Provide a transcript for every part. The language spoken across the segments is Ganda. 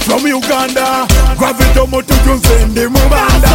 from Uganda. Gravito motutunze ndi mubanda.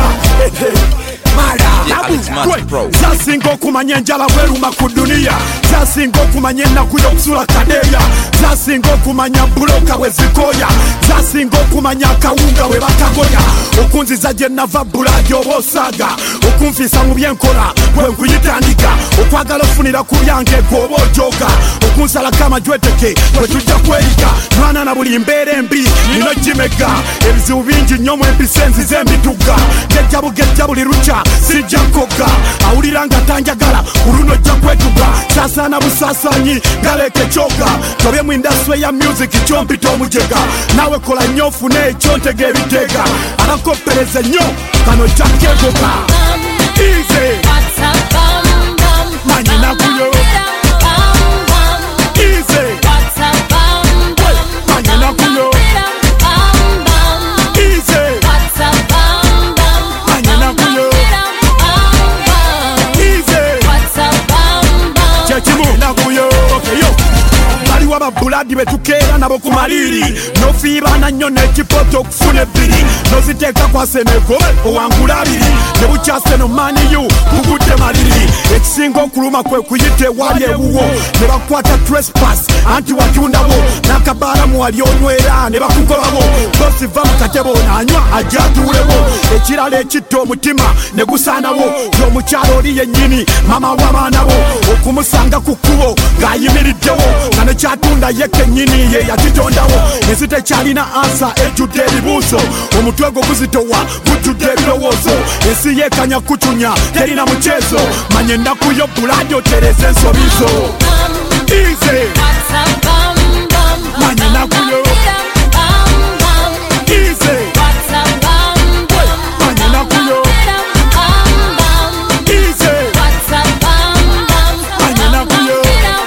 Zasinga okumanya enjala bweruma ku duniya. Zasinga okumanya ennaku y'okusula kadeya. Zasinga okumanya buloka bwe zikoya. Zasinga okumanya akawunga bwe bakagoya. Okunziza gye nava buladi oba osaaga. Okunfiisa mu byenkola bwe nkuyitandika. Okwagala ofunira ku byange gwoba ojoga. Okunsalako amajweteke bwe tujja kwerika. Mwana na buli mbeera embi nino gimega. Ebizibu bingi nnyo mu empisa enzize emituga. Gejja buli lukya sijja koga. Awulira nga tanjagala oluno ojja kwetuga. Saasaana busaasaanyi ngaleeka ekyoga. Tobye mu indasitule ya music kyompita omujega. Naawe kola nnyo ofune ekyo ntega ebiteega. Abakoppereze nnyo kano ojja kegoga. Easy manyi nakuyo. Easy manyi nakuyo. Easy manyi nakuyo. Chechimu nakuyo. Okay yo. Baliwo ababuladi betukeera nabo ku maliri. Nofiibana nnyo n'ekipoto okufuna ebbiri. Noziteeka kwaseneko owangula abiri. Ne bukyase no maniyu kugudde maliri. Ekisinga okuluma kwe kuyita ewali ewuwo. Ne bakwata trespass anti watundawo. N'akabaalamu wali onywera ne bakukolawo. Bosiva mu katebo n'anywa ajja atuulewo. Ekirala ekitta omutima ne gusaanawo. Y'omukyalo oli yennyini mama w'abaana bo. Okumusanga ku kkubo ng'ayimiriddewo. Kano kyatunda ye kennyini ye yakitondawo. Ensi tekyalina ansa ejjudde ebibuuzo. Omutwe gwo guzitowa gujjudde ebirowoozo. Ensi yeekanya kucunya terina muceezo. Manye ennaku yo buladi otereza ensobizo. Easy manye ennaku yo. Easy manye ennaku yo. Easy manye ennaku yo.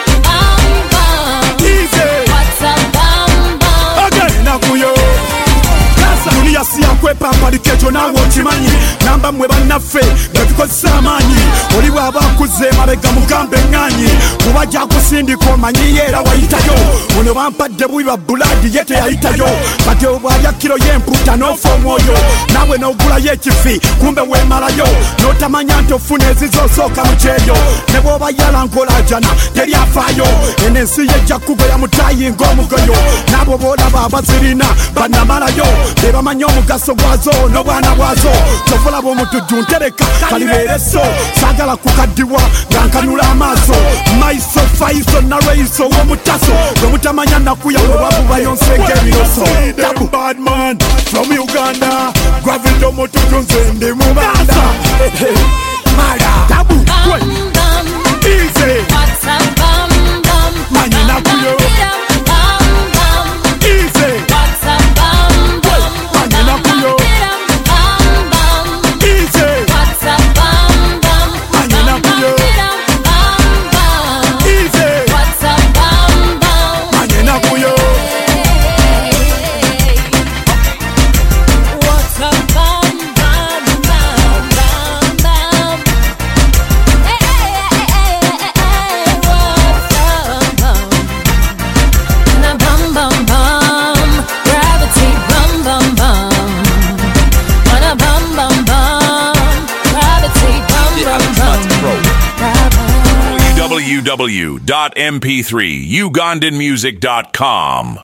Duniya si yakwepambalika ekyo naawe okimanyi. Namba mmwe bannaffe nga tukozesa amaanyi. Oli bw'aba akuze mabega mugambe eŋŋaanyi. Kuba gyakusindika omanyi era wayitayo. Ono bampadde bubi ba buladi ye teyayitayo. Kati obwalya kiro y'empuuta n'ofa omwoyo. Naawe n'ogulayo ekifi kumbe weemalayo. N'otamanya nti ofuna ezizo osooka mu kyeyo. Ne bw'oba yala nkolajana teri afaayo. Eno ensi yejja kugoya mutaayi ng'omugoyo. N'abo boolaba abazirina bannamalayo. Bebamanyi omugaso gwazo n'obwana bwazo. Tofulaba omutujju ntereka kalibeere so. Saagala kukaddiwa nga nkanula amaaso. Maiso faiso naraiso w'omutaso. Gwe mutamanya nakuya olwabu bayonsenge ebiroso. Bad man from Uganda. Gravito motutunze ndi mubanda. Mara tabu easy manyi nakuyo. Easy manyi nakuyo. Easy manyi nakuyo. Easy manyi nakuyo. www.mp3ugandanmusic.com